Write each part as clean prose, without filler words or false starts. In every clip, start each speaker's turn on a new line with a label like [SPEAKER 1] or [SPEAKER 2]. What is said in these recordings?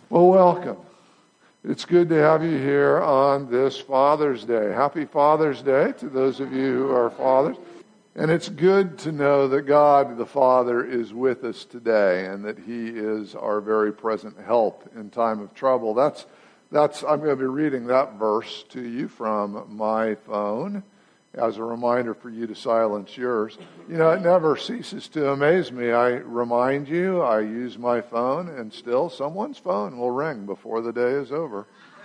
[SPEAKER 1] Well, welcome. It's good to have you here on this Father's Day. Happy Father's Day to those of you who are fathers. And it's good to know that God the Father is with us today and that He is our very present help in time of trouble. I'm going to be reading that verse to you from my phone as a reminder for you to silence yours. You know, it never ceases to amaze me. I remind you, I use my phone, and still someone's phone will ring before the day is over.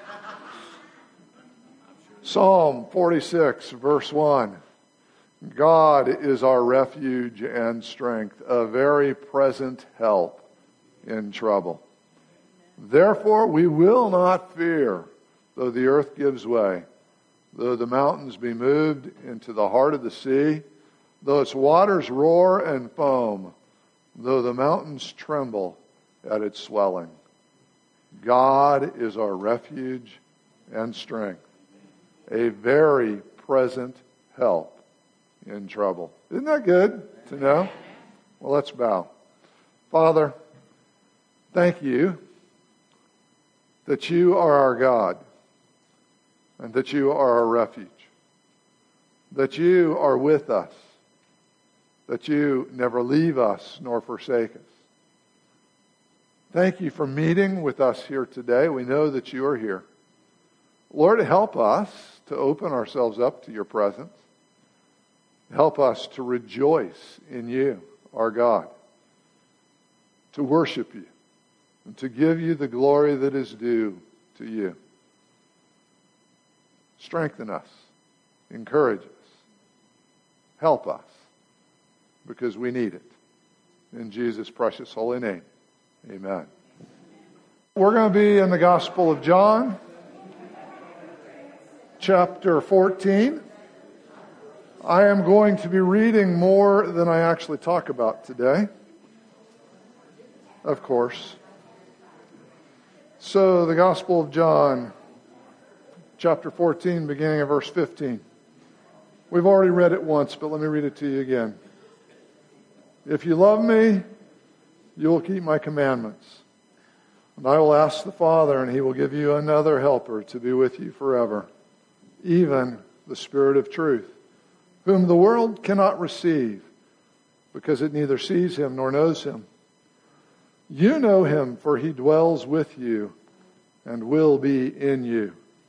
[SPEAKER 1] Psalm 46, verse 1. God is our refuge and strength, a very present help in trouble. Therefore we will not fear, though the earth gives way, though the mountains be moved into the heart of the sea, though its waters roar and foam, though the mountains tremble at its swelling. God is our refuge and strength, a very present help in trouble. Isn't that good to know? Well, let's bow. Father, thank you that you are our God and that you are our refuge, that you are with us, that you never leave us nor forsake us. Thank you for meeting with us here today. We know that you are here. Lord, help us to open ourselves up to your presence. Help us to rejoice in you, our God, to worship you, and to give you the glory that is due to you. Strengthen us, encourage us, help us, because we need it. In Jesus' precious holy name, amen. We're going to be in the Gospel of John, chapter 14. I am going to be reading more than I actually talk about today, of course. So, the Gospel of John, chapter 14, beginning of verse 15. We've already read it once, but let me read it to you again. If you love me, you will keep my commandments. And I will ask the Father, and he will give you another helper to be with you forever, even the Spirit of truth, whom the world cannot receive, because it neither sees him nor knows him. You know him, for he dwells with you and will be in you.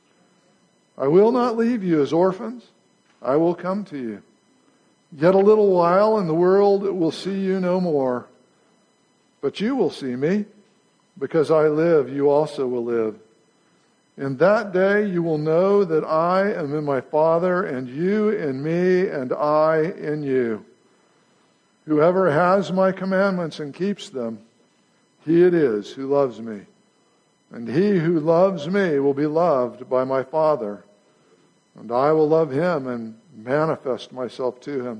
[SPEAKER 1] I will not leave you as orphans. I will come to you. Yet a little while, and the world will see you no more. But you will see me. Because I live, you also will live. In that day you will know that I am in my Father, and you in me, and I in you. Whoever has my commandments and keeps them, he it is who loves me. And he who loves me will be loved by my Father. And I will love him and manifest myself to him.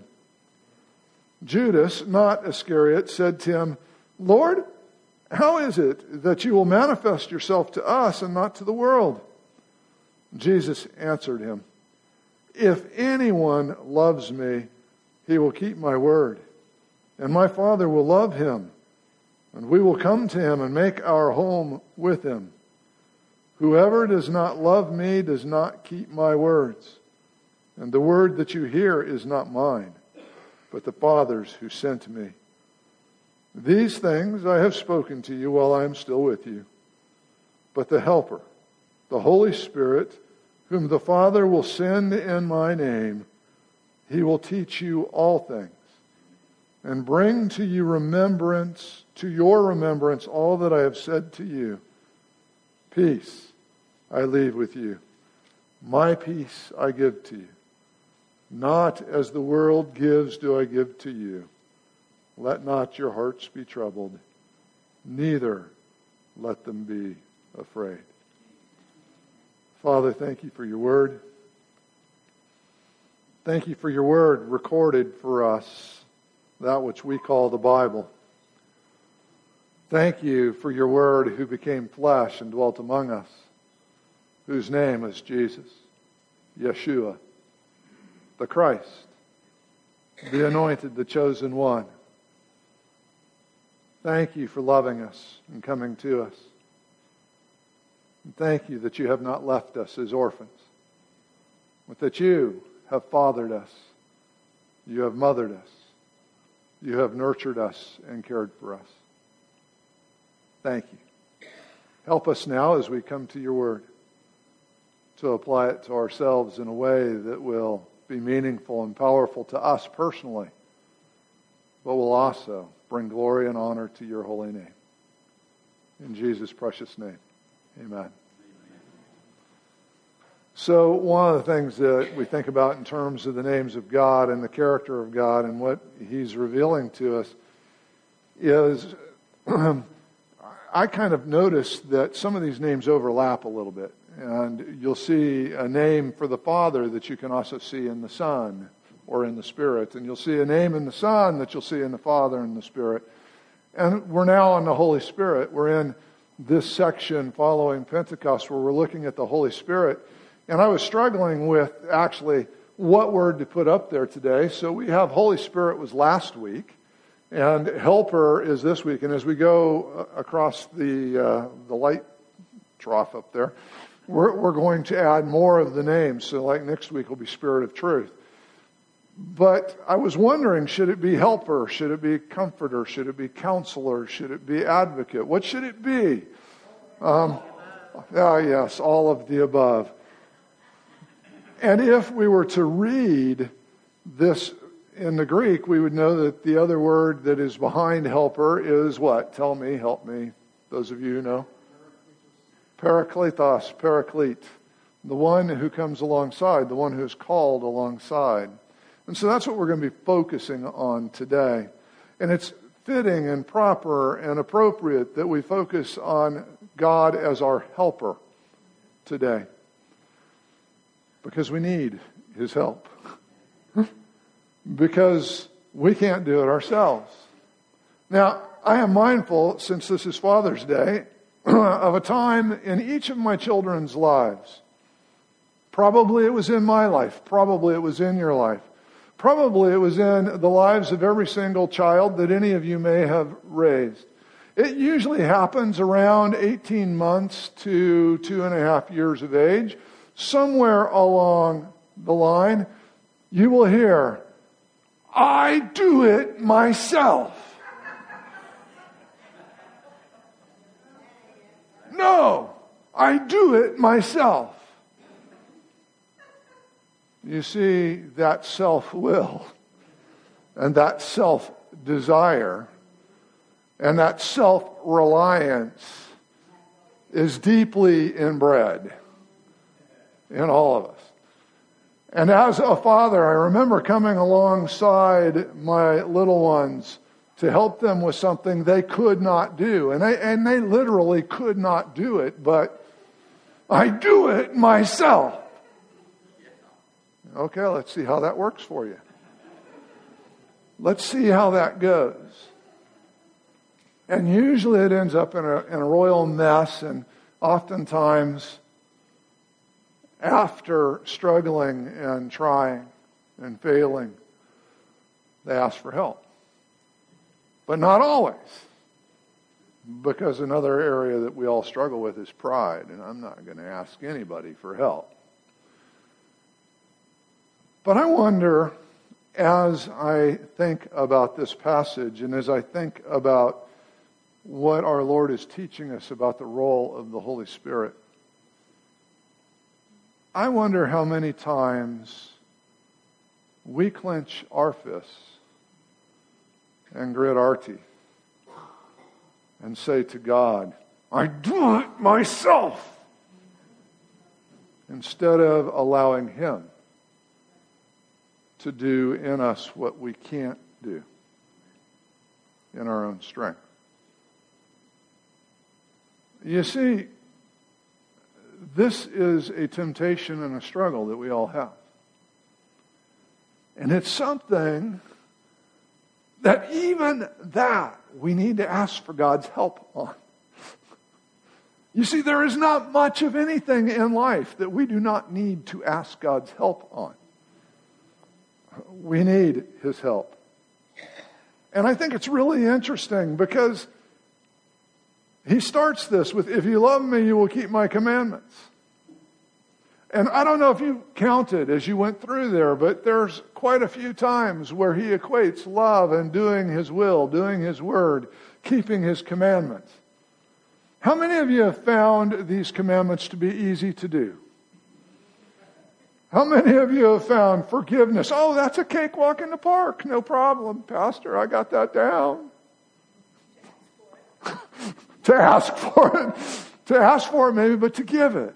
[SPEAKER 1] Judas, not Iscariot, said to him, Lord, how is it that you will manifest yourself to us and not to the world? Jesus answered him, If anyone loves me, he will keep my word. And my Father will love him. And we will come to him and make our home with him. Whoever does not love me does not keep my words. And the word that you hear is not mine, but the Father's who sent me. These things I have spoken to you while I am still with you. But the Helper, the Holy Spirit, whom the Father will send in my name, he will teach you all things and bring to your remembrance all that I have said to you. Peace I leave with you. My peace I give to you. Not as the world gives do I give to you. Let not your hearts be troubled, neither let them be afraid. Father, thank you for your word. Thank you for your word recorded for us, that which we call the Bible. Thank you for your word who became flesh and dwelt among us, whose name is Jesus, Yeshua, the Christ, the anointed, the chosen one. Thank you for loving us and coming to us. And thank you that you have not left us as orphans, but that you have fathered us. You have mothered us. You have nurtured us and cared for us. Thank you. Help us now as we come to your word to apply it to ourselves in a way that will be meaningful and powerful to us personally, but will also bring glory and honor to your holy name. In Jesus' precious name, amen. So one of the things that we think about in terms of the names of God and the character of God and what He's revealing to us is I kind of noticed that some of these names overlap a little bit. And you'll see a name for the Father that you can also see in the Son or in the Spirit. And you'll see a name in the Son that you'll see in the Father and the Spirit. And we're now on the Holy Spirit. We're in this section following Pentecost where we're looking at the Holy Spirit. And I was struggling with actually what word to put up there today. So we have Holy Spirit was last week, and Helper is this week. And as we go across the light trough up there, we're going to add more of the names. So like next week will be Spirit of Truth. But I was wondering, should it be Helper? Should it be Comforter? Should it be Counselor? Should it be Advocate? What should it be? Yes, all of the above. And if we were to read this in the Greek, we would know that the other word that is behind helper is what? Tell me, help me. Those of you who know. Parakletos, paraclete. The one who comes alongside, the one who is called alongside. And so that's what we're going to be focusing on today. And it's fitting and proper and appropriate that we focus on God as our helper today. Because we need His help. Because we can't do it ourselves. Now, I am mindful, since this is Father's Day, of a time in each of my children's lives. Probably it was in my life. Probably it was in your life. Probably it was in the lives of every single child that any of you may have raised. It usually happens around 18 months to 2.5 years of age. Somewhere along the line, you will hear, I do it myself. No, I do it myself. You see, that self-will and that self-desire and that self-reliance is deeply inbred in all of us. And as a father, I remember coming alongside my little ones to help them with something they could not do. And they literally could not do it, but I do it myself. Okay, let's see how that works for you. Let's see how that goes. And usually it ends up in a royal mess, and oftentimes after struggling and trying and failing, they ask for help. But not always. Because another area that we all struggle with is pride, and I'm not going to ask anybody for help. But I wonder, as I think about this passage and as I think about what our Lord is teaching us about the role of the Holy Spirit, I wonder how many times we clench our fists and grit our teeth and say to God, I do it myself, instead of allowing Him to do in us what we can't do in our own strength. You see, this is a temptation and a struggle that we all have. And it's something that even that we need to ask for God's help on. You see, there is not much of anything in life that we do not need to ask God's help on. We need His help. And I think it's really interesting because He starts this with, if you love me, you will keep my commandments. And I don't know if you counted as you went through there, but there's quite a few times where he equates love and doing his will, doing his word, keeping his commandments. How many of you have found these commandments to be easy to do? How many of you have found forgiveness? Oh, that's a cakewalk in the park. No problem, Pastor. I got that down. To ask for it. To ask for it maybe, but to give it.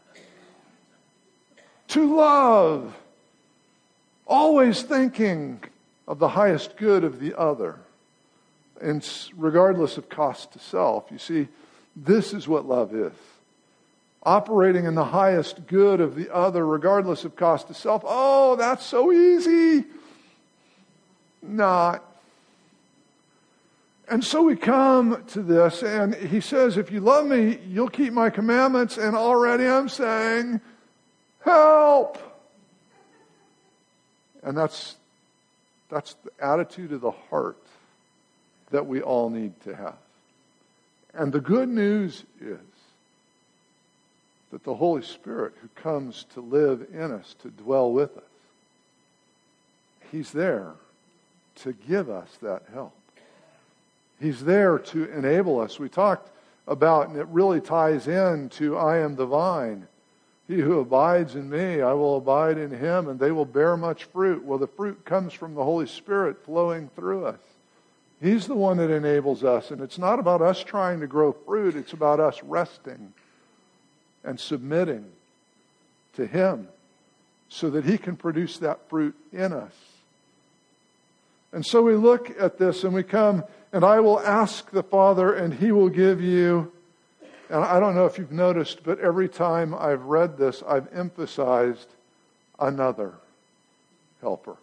[SPEAKER 1] To love. Always thinking of the highest good of the other. And regardless of cost to self. You see, this is what love is. Operating in the highest good of the other, regardless of cost to self. Oh, that's so easy. Not. And so we come to this, and he says, if you love me, you'll keep my commandments. And already I'm saying, help. And that's the attitude of the heart that we all need to have. And the good news is that the Holy Spirit who comes to live in us, to dwell with us, He's there to give us that help. He's there to enable us. We talked about, and it really ties in to I am the vine. He who abides in me, I will abide in him, and they will bear much fruit. Well, the fruit comes from the Holy Spirit flowing through us. He's the one that enables us, and it's not about us trying to grow fruit. It's about us resting and submitting to Him so that He can produce that fruit in us. And so we look at this and we come, and I will ask the Father, and He will give you, and I don't know if you've noticed, but every time I've read this, I've emphasized another helper.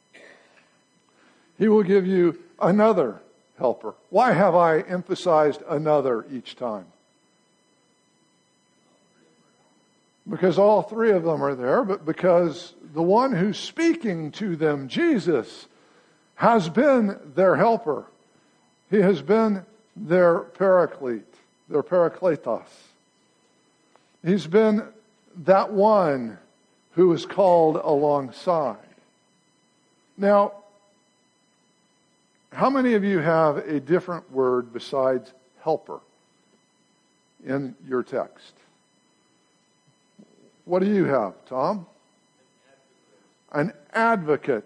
[SPEAKER 1] He will give you another helper. Why have I emphasized another each time? Because all three of them are there, but because the one who's speaking to them, Jesus, has been their helper. He has been their paraclete, their parakletos. He's been that one who is called alongside. Now, how many of you have a different word besides helper in your text? What do you have, Tom? An advocate.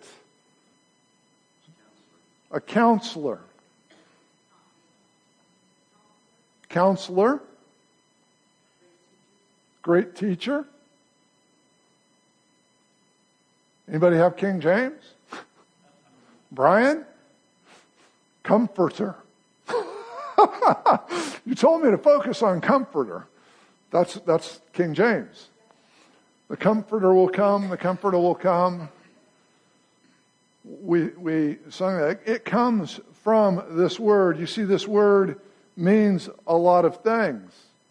[SPEAKER 1] A counselor. Counselor. Great teacher. Anybody have King James? Brian? Comforter. You told me to focus on comforter. That's King James. The Comforter will come. The Comforter will come. We sung that. It comes from this word. You see, this word means a lot of things.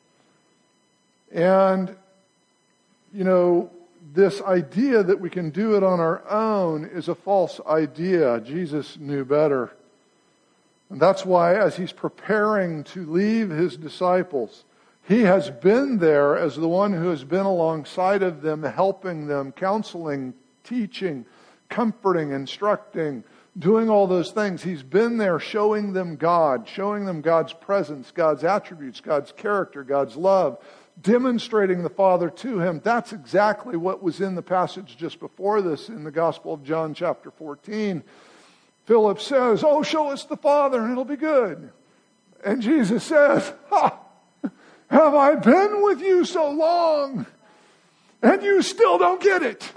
[SPEAKER 1] And, you know, this idea that we can do it on our own is a false idea. Jesus knew better. And that's why, as He's preparing to leave His disciples, He has been there as the one who has been alongside of them, helping them, counseling, teaching, comforting, instructing, doing all those things. He's been there showing them God, showing them God's presence, God's attributes, God's character, God's love, demonstrating the Father to him. That's exactly what was in the passage just before this in the Gospel of John chapter 14. Philip says, "Oh, show us the Father and it'll be good." And Jesus says, "Have I been with you so long and you still don't get it?"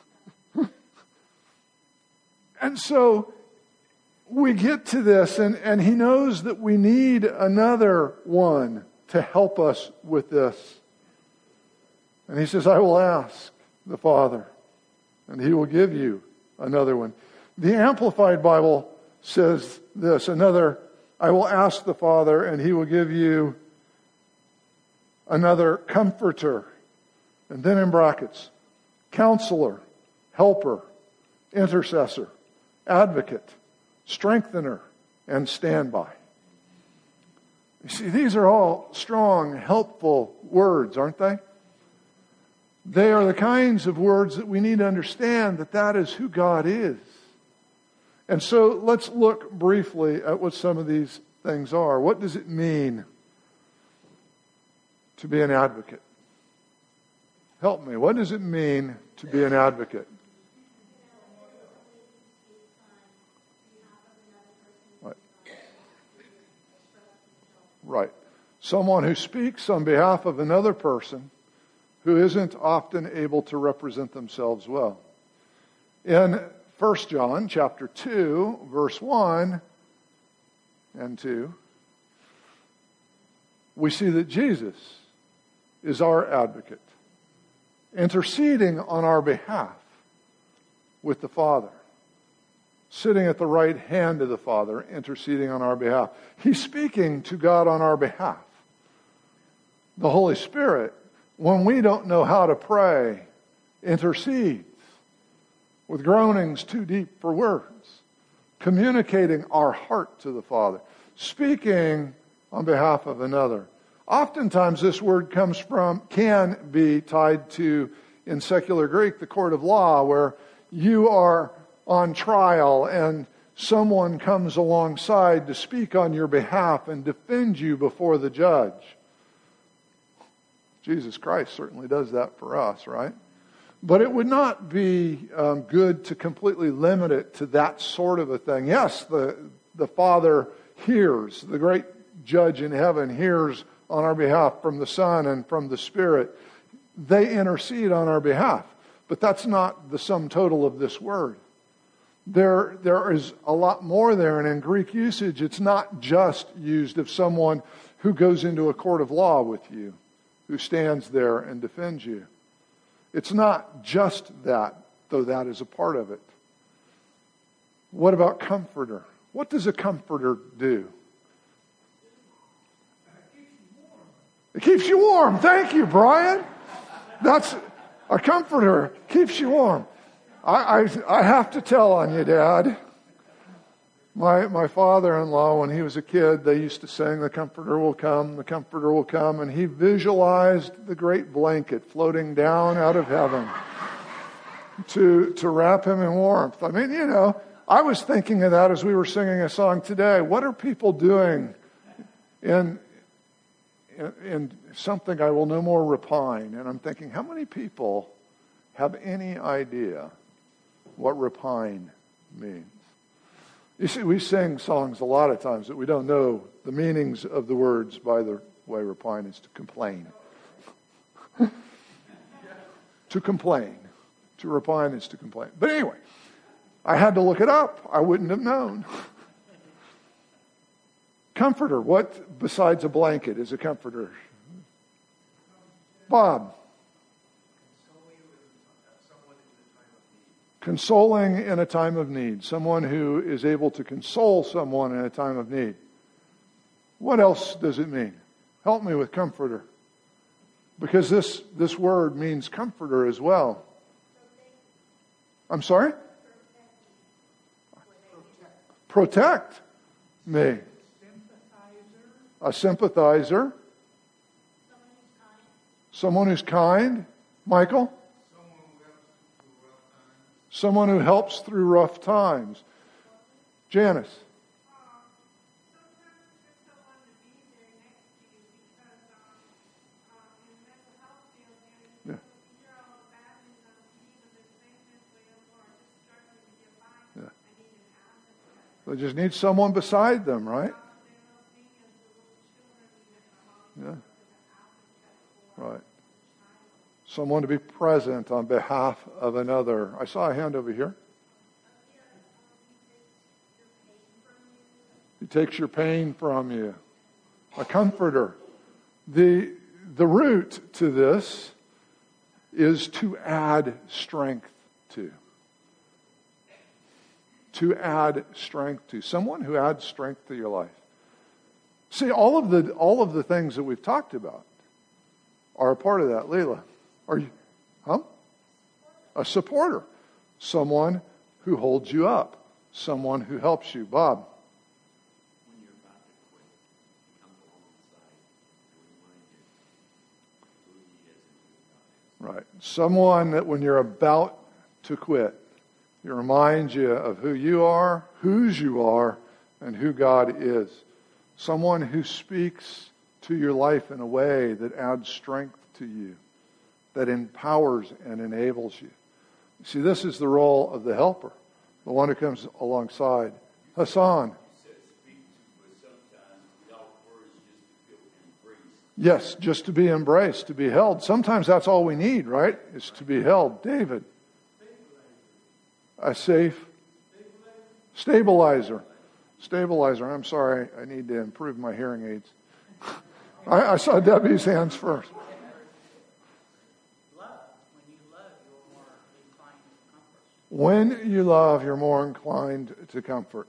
[SPEAKER 1] And so we get to this, and he knows that we need another one to help us with this. And he says, "I will ask the Father, and he will give you another one." The Amplified Bible says this, "I will ask the Father, and he will give you another comforter." And then in brackets, counselor, helper, intercessor, advocate, strengthener, and standby. You see, these are all strong, helpful words, aren't they? They are the kinds of words that we need to understand that that is who God is. And so let's look briefly at what some of these things are. What does it mean to be an advocate? Help me. What does it mean to be an advocate? Right. Someone who speaks on behalf of another person who isn't often able to represent themselves well. In 1 John chapter 2, verse 1 and 2, we see that Jesus is our advocate, interceding on our behalf with the Father, sitting at the right hand of the Father, interceding on our behalf. He's speaking to God on our behalf. The Holy Spirit, when we don't know how to pray, intercedes with groanings too deep for words, communicating our heart to the Father, speaking on behalf of another. Oftentimes this word can be tied to, in secular Greek, the court of law, where you are on trial and someone comes alongside to speak on your behalf and defend you before the judge. Jesus Christ certainly does that for us, right? But it would not be good to completely limit it to that sort of a thing. Yes, the Father hears, the great judge in heaven hears on our behalf from the Son and from the Spirit. They intercede on our behalf. But that's not the sum total of this word. There is a lot more there, and in Greek usage, it's not just used of someone who goes into a court of law with you, who stands there and defends you. It's not just that, though that is a part of it. What about comforter? What does a comforter do? It keeps you warm. Thank you, Brian. That's a comforter. Keeps you warm. I have to tell on you, Dad. My father-in-law, when he was a kid, they used to sing, "The Comforter will come, the Comforter will come," and he visualized the great blanket floating down out of heaven to wrap him in warmth. I mean, I was thinking of that as we were singing a song today. What are people doing in something I will no more repine? And I'm thinking, how many people have any idea what repine means? You see, we sing songs a lot of times that we don't know the meanings of the words. By the way, repine is to complain. To complain. To repine is to complain. But anyway, I had to look it up. I wouldn't have known. Comforter. What besides a blanket is a comforter? Bob. Consoling in a time of need. Someone who is able to console someone in a time of need. What else does it mean? Help me with comforter. Because this word means comforter as well. I'm sorry? Protect me. A sympathizer. Someone who's kind. Michael? Someone who helps through rough times. Janice? Yeah. Yeah. They just need someone beside them, right? Yeah. Right. Someone to be present on behalf of another. I saw a hand over here. He takes your pain from you. A comforter. The root to this is to add strength to. To add strength to. Someone who adds strength to your life. See, all of the things that we've talked about are a part of that. Leila, are you? A supporter. Someone who holds you up. Someone who helps you. Bob. Right. Someone that when you're about to quit, it reminds you of who you are, whose you are, and who God is. Someone who speaks to your life in a way that adds strength to you, that empowers and enables you. See, this is the role of the helper, the one who comes alongside. Hassan. Yes, just to be embraced, to be held. Sometimes that's all we need, right? Is to be held. David. A safe stabilizer. Stabilizer. I'm sorry. I need to improve my hearing aids. I saw Debbie's hands first. When you love, you're more inclined to comfort.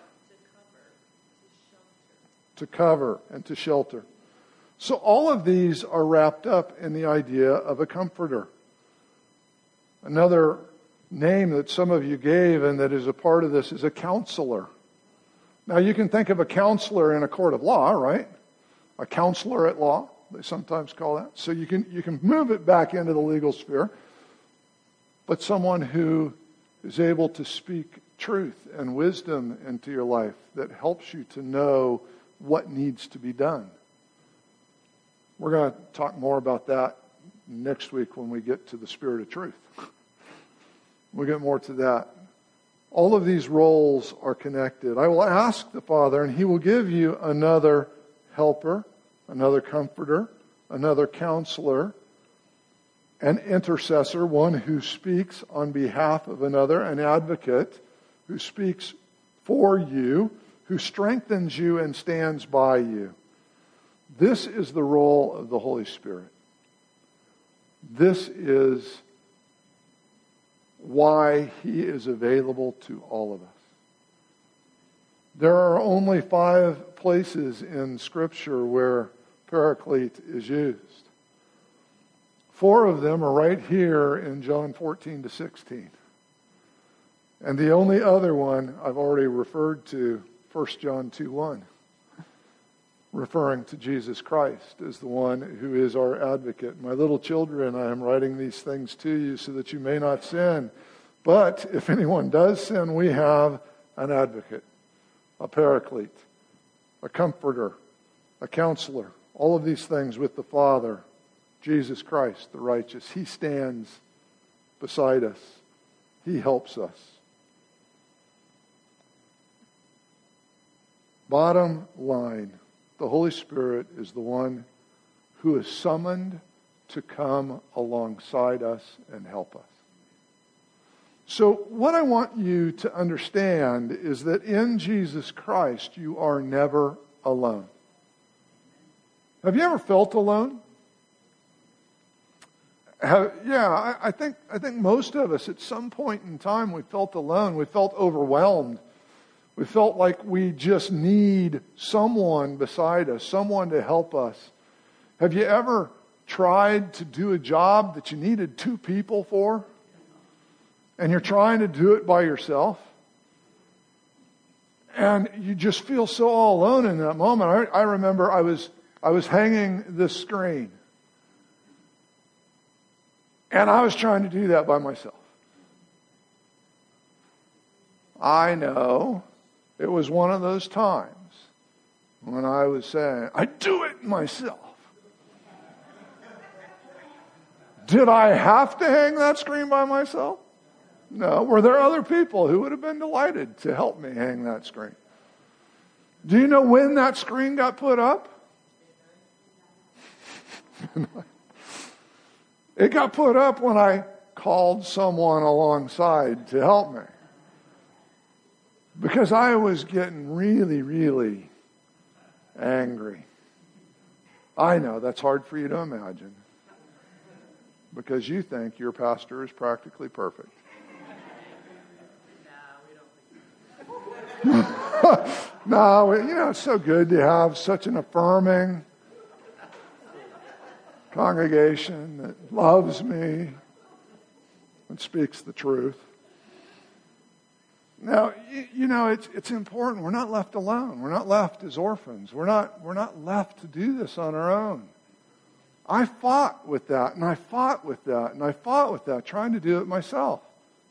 [SPEAKER 1] To cover and to shelter. So all of these are wrapped up in the idea of a comforter. Another name that some of you gave and that is a part of this is a counselor. Now you can think of a counselor in a court of law, right? A counselor at law, they sometimes call that. So you can move it back into the legal sphere. But someone who is able to speak truth and wisdom into your life that helps you to know what needs to be done. We're going to talk more about that next week when we get to the Spirit of Truth. We'll get more to that. All of these roles are connected. I will ask the Father, and He will give you another helper, another comforter, another counselor, an intercessor, one who speaks on behalf of another, an advocate who speaks for you, who strengthens you and stands by you. This is the role of the Holy Spirit. This is why He is available to all of us. There are only 5 places in Scripture where Paraclete is used. 4 of them are right here in John 14-16. And the only other one I've already referred to, 1 John 2:1. Referring to Jesus Christ as the one who is our advocate. My little children, I am writing these things to you so that you may not sin. But if anyone does sin, we have an advocate, a paraclete, a comforter, a counselor. All of these things with the Father, Jesus Christ, the righteous. He stands beside us. He helps us. Bottom line. The Holy Spirit is the one who is summoned to come alongside us and help us. So what I want you to understand is that in Jesus Christ, you are never alone. Have you ever felt alone? I think most of us at some point in time we felt alone. We felt overwhelmed. We felt like we just need someone beside us, someone to help us. Have you ever tried to do a job that you needed 2 people for? And you're trying to do it by yourself? And you just feel so all alone in that moment. I remember I was hanging this screen. And I was trying to do that by myself. I know. It was one of those times when I was saying, I do it myself. Did I have to hang that screen by myself? No. Were there other people who would have been delighted to help me hang that screen? Do you know when that screen got put up? It got put up when I called someone alongside to help me. Because I was getting really, really angry. I know that's hard for you to imagine. Because you think your pastor is practically perfect. No, it's so good to have such an affirming congregation that loves me and speaks the truth. Now, it's important. We're not left alone. We're not left as orphans. We're not left to do this on our own. I fought with that, and I fought with that, and I fought with that, trying to do it myself.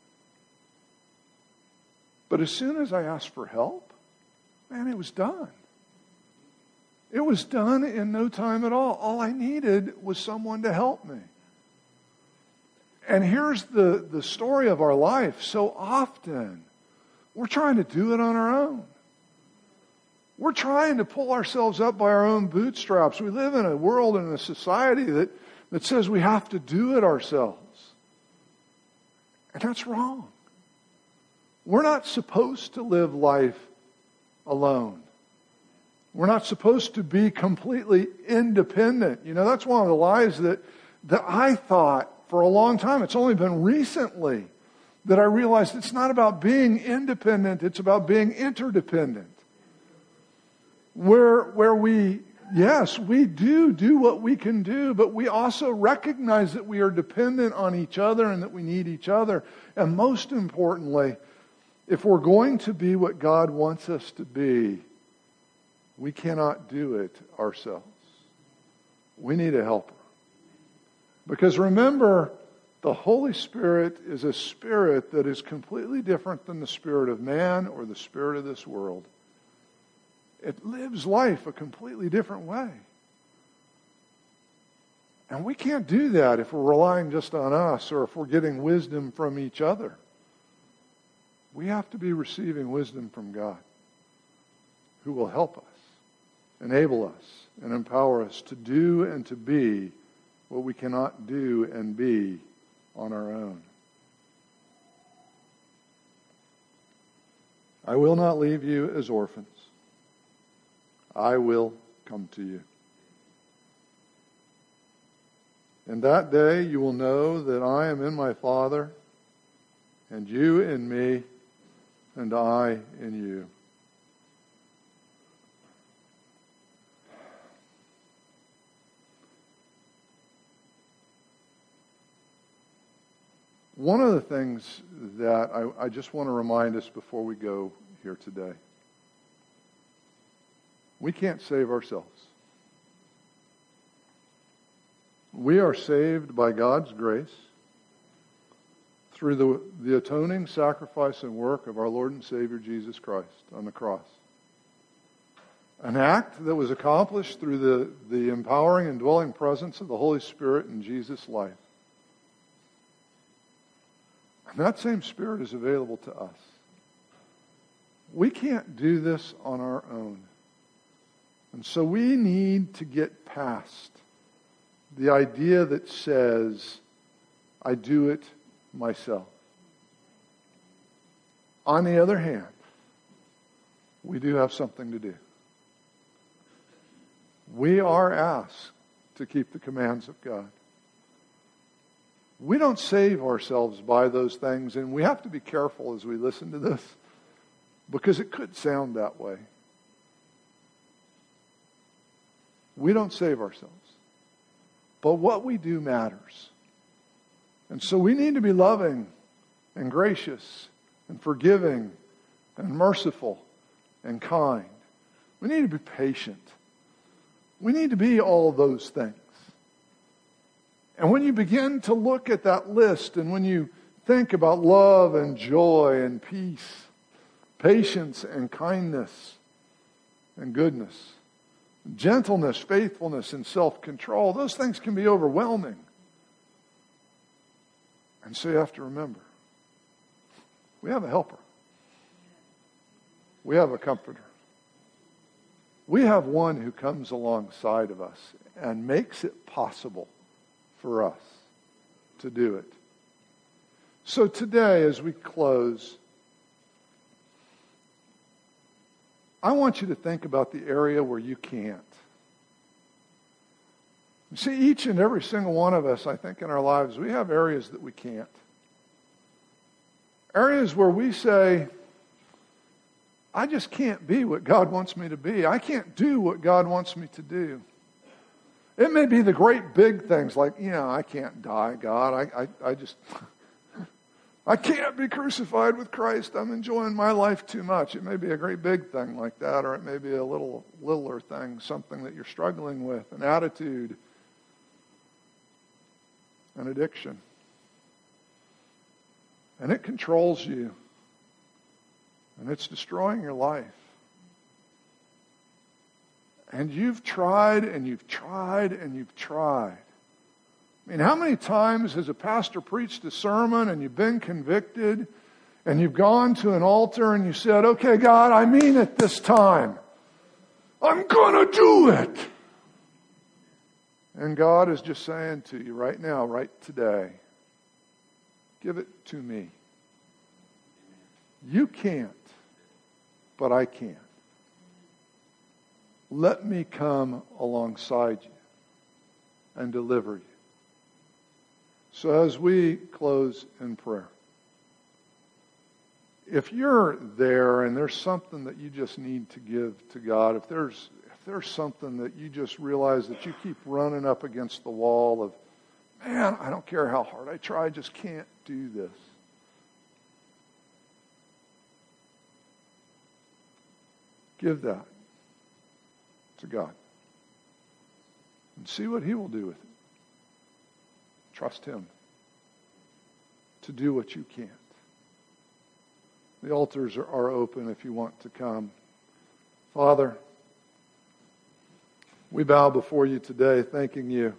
[SPEAKER 1] But as soon as I asked for help, man, it was done. It was done in no time at all. All I needed was someone to help me. And here's the story of our life. So often, we're trying to do it on our own. We're trying to pull ourselves up by our own bootstraps. We live in a world and a society that says we have to do it ourselves. And that's wrong. We're not supposed to live life alone. We're not supposed to be completely independent. You know, that's one of the lies that I thought for a long time. It's only been recently that I realized it's not about being independent, it's about being interdependent. Where we, yes, we do what we can do, but we also recognize that we are dependent on each other and that we need each other. And most importantly, if we're going to be what God wants us to be, we cannot do it ourselves. We need a helper. Because remember, the Holy Spirit is a spirit that is completely different than the spirit of man or the spirit of this world. It lives life a completely different way. And we can't do that if we're relying just on us or if we're getting wisdom from each other. We have to be receiving wisdom from God, who will help us, enable us, and empower us to do and to be what we cannot do and be on our own. I will not leave you as orphans. I will come to you. In that day you will know that I am in my Father, and you in me, and I in you. One of the things that I just want to remind us before we go here today, we can't save ourselves. We are saved by God's grace through the atoning sacrifice and work of our Lord and Savior Jesus Christ on the cross. An act that was accomplished through the empowering and dwelling presence of the Holy Spirit in Jesus' life. And that same Spirit is available to us. We can't do this on our own. And so we need to get past the idea that says, I do it myself. On the other hand, we do have something to do. We are asked to keep the commands of God. We don't save ourselves by those things, and we have to be careful as we listen to this, because it could sound that way. We don't save ourselves. But what we do matters. And so we need to be loving and gracious and forgiving and merciful and kind. We need to be patient. We need to be all those things. And when you begin to look at that list and when you think about love and joy and peace, patience and kindness and goodness, gentleness, faithfulness, and self-control, those things can be overwhelming. And so you have to remember, we have a helper. We have a comforter. We have one who comes alongside of us and makes it possible for us to do it. So today, as we close, I want you to think about the area where you can't. You see, each and every single one of us, I think, in our lives, we have areas that we can't. Areas where we say, I just can't be what God wants me to be. I can't do what God wants me to do. It may be the great big things like, I can't die, God. I just... I can't be crucified with Christ. I'm enjoying my life too much. It may be a great big thing like that, or it may be a littler thing, something that you're struggling with, an attitude. an addiction. And it controls you. And it's destroying your life. And you've tried and you've tried and you've tried. I mean, how many times has a pastor preached a sermon and you've been convicted and you've gone to an altar and you said, okay, God, I mean it this time. I'm going to do it. And God is just saying to you right now, right today, give it to me. You can't, but I can. Let me come alongside you and deliver you. So as we close in prayer, if you're there and there's something that you just need to give to God, if there's something that you just realize that you keep running up against the wall of, man, I don't care how hard I try, I just can't do this. Give that to God. And see what He will do with it. Trust Him to do what you can't. The altars are open if you want to come. Father, we bow before you today thanking you.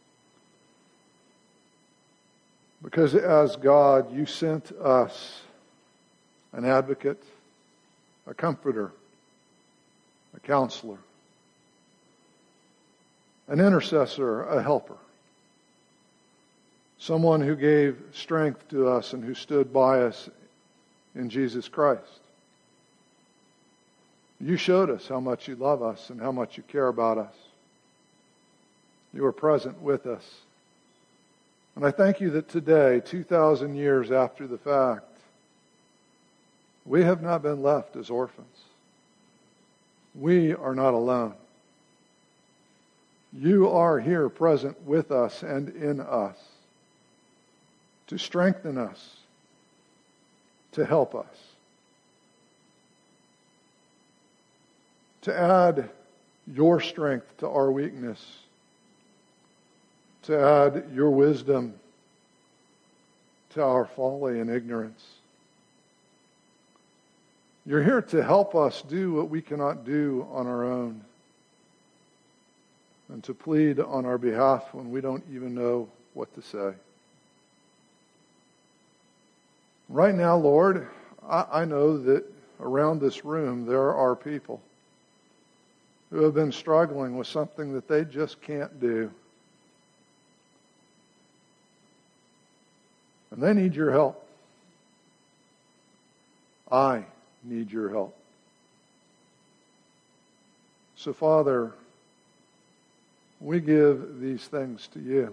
[SPEAKER 1] Because as God, you sent us an advocate, a comforter, a counselor, an intercessor, a helper. Someone who gave strength to us and who stood by us in Jesus Christ. You showed us how much you love us and how much you care about us. You are present with us. And I thank you that today, 2,000 years after the fact, we have not been left as orphans. We are not alone. You are here present with us and in us to strengthen us, to help us, to add your strength to our weakness, to add your wisdom to our folly and ignorance. You're here to help us do what we cannot do on our own, and to plead on our behalf when we don't even know what to say. Right now, Lord, I know that around this room there are people who have been struggling with something that they just can't do. And they need your help. I need your help. So, Father, we give these things to you.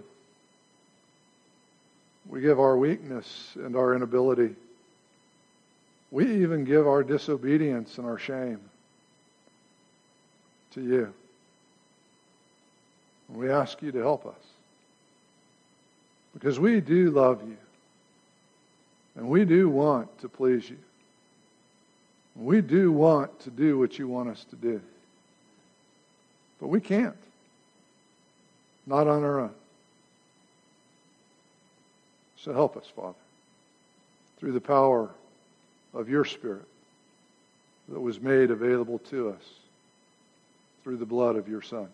[SPEAKER 1] We give our weakness and our inability. We even give our disobedience and our shame to you. And we ask you to help us. Because we do love you. And we do want to please you. And we do want to do what you want us to do. But we can't. Not on our own. So help us, Father, through the power of your Spirit that was made available to us through the blood of your Son.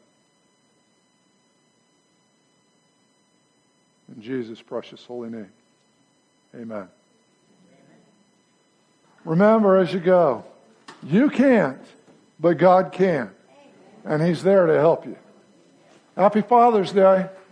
[SPEAKER 1] In Jesus' precious holy name, amen. Remember as you go, you can't, but God can. And He's there to help you. Happy Father's Day.